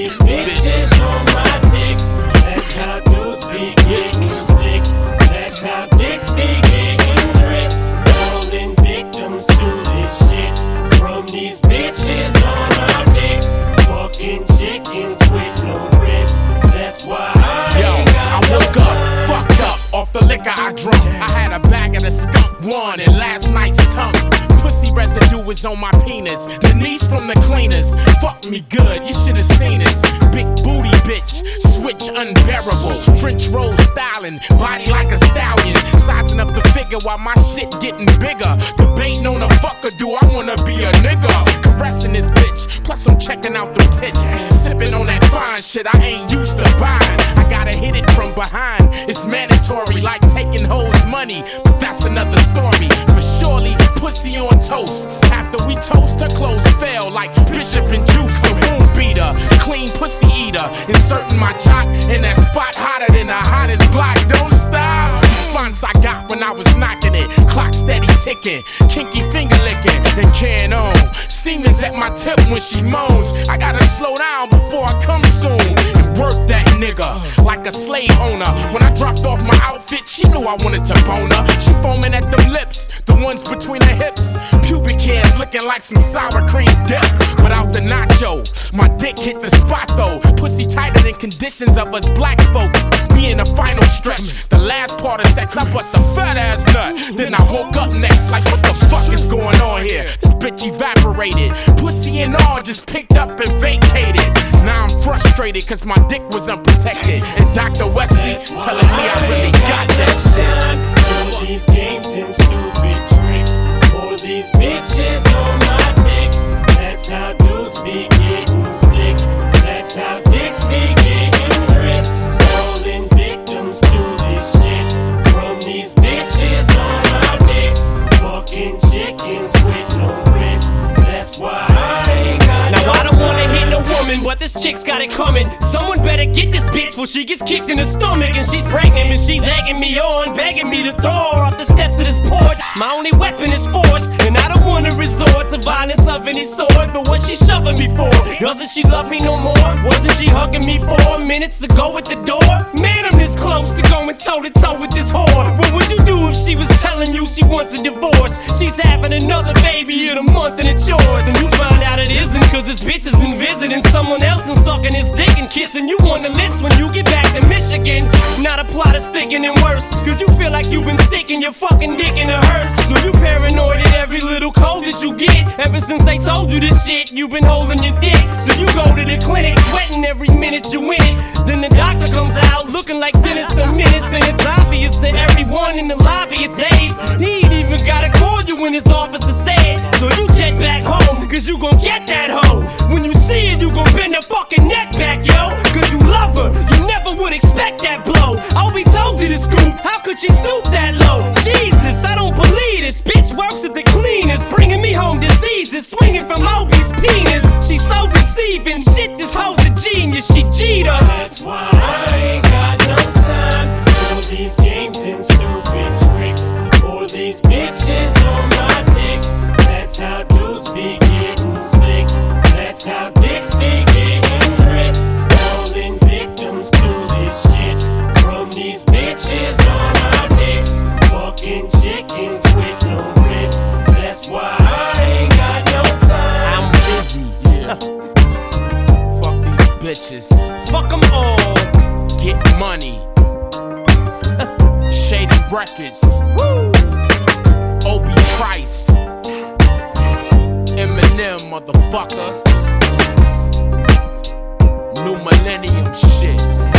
these bitches on my dick. That's how dudes be getting sick. That's how dicks be getting tricks. Falling victims to this shit from these bitches on our dicks. Fucking chickens with no ribs. That's why I woke up, fucked up off the liquor I drunk. I had a bag of the skunk one and last night's tongue. Pussy residue is on my penis. Denise from the cleaners, fuck me good, you should've seen this. Big booty bitch, switch unbearable. French roll styling, body like a stallion. Sizing up the figure while my shit getting bigger. Debating on a fucker, do I wanna be a nigga? Caressing this bitch, plus I'm checking out them tits. Sipping on that fine shit I ain't used to buying. I gotta hit it from behind, it's mandatory, like taking hoes money, but that's another story. For surely, pussy on toast. After we toast, her clothes fell like Bishop and Juice. The room beater, clean pussy eater. Inserting my jock in that spot hotter than the hottest block. Don't stop. Response I got when I was knocking it. Clock steady ticking, kinky finger licking, and can on. Semen's at my tip when she moans. I gotta slow down before I come soon and work that nigga like a slave owner. When I dropped off my outfit, she knew I wanted to bone her. She foaming at them lips, the ones between her hips. Pubic hairs looking like some sour cream dip. Without the nacho, my dick hit the spot though. Pussy tighter than conditions of us black folks. We in the final stretch, the last part of sex, I bust a fat ass nut. Then I woke up next, like what the fuck is going on here? This bitch evaporated, pussy and all just picked up and vacated. Now I'm frustrated cause my dick was unprotected. And Dr. Wesley telling me I really got that shit. All these games and stupid tricks. All these bitches on my dick. That's how dudes be getting sick. That's how dicks be getting tricks. Falling victims to this shit from these bitches on my dicks. Fucking chickens with no ribs. That's why I ain't got now I don't wanna hit no woman, but this chick's got it coming. Someone better get this bitch before she gets kicked in the stomach. And she's pregnant and she's egging me on, begging me to throw her off the steps of this porch. My only weapon is force, and I don't wanna resort to violence of any sort. But what she shoving me for? Doesn't she love me no more? Wasn't she hugging me 4 minutes ago at the door? Man, I'm this close to going toe to toe with this whore. What would you do if she was telling you she wants a divorce? She's having another baby in a month and it's yours. And you find out it isn't cause this bitch has been visiting someone else and sucking his dick and kissing you on the lips when you get back to Michigan. Now the plot is thinking and worse, cause you feel like you've been sticking your fucking dick in a hearse. So you paranoid at every little cold that you get. Ever since they told you this shit, you've been holding your dick. So you go to the clinic, sweating every minute you in it. Then the doctor comes out looking like Dennis the Menace. And it's obvious to everyone in the lobby it's AIDS. He ain't even gotta call you in his office to say it. So you jet back home, cause you gon' get that hoe. When you see it, you gon' bend her fucking neck back, yo. Cause you love her, you never would expect that blow. I'll be told you the scoop, how could she stoop that low? Jesus, I don't believe this bitch works at the cleanest, bringing me home diseases, swinging from Obi's penis. She's so deceiving, shit, this hoe's a genius, she cheater. That's why I ain't got no time for these games and stupid tricks. All these bitches on my dick. That's how dudes be getting sick. That's how dicks be getting tricks. Falling victims to this shit from these bitches on our dicks. Fucking chickens with no ribs. That's why I ain't got no time. I'm busy, yeah. Fuck these bitches. Fuck them all. Get money. Shady Records. Woo. Obi Trice. Eminem, motherfucker. New millennium shit.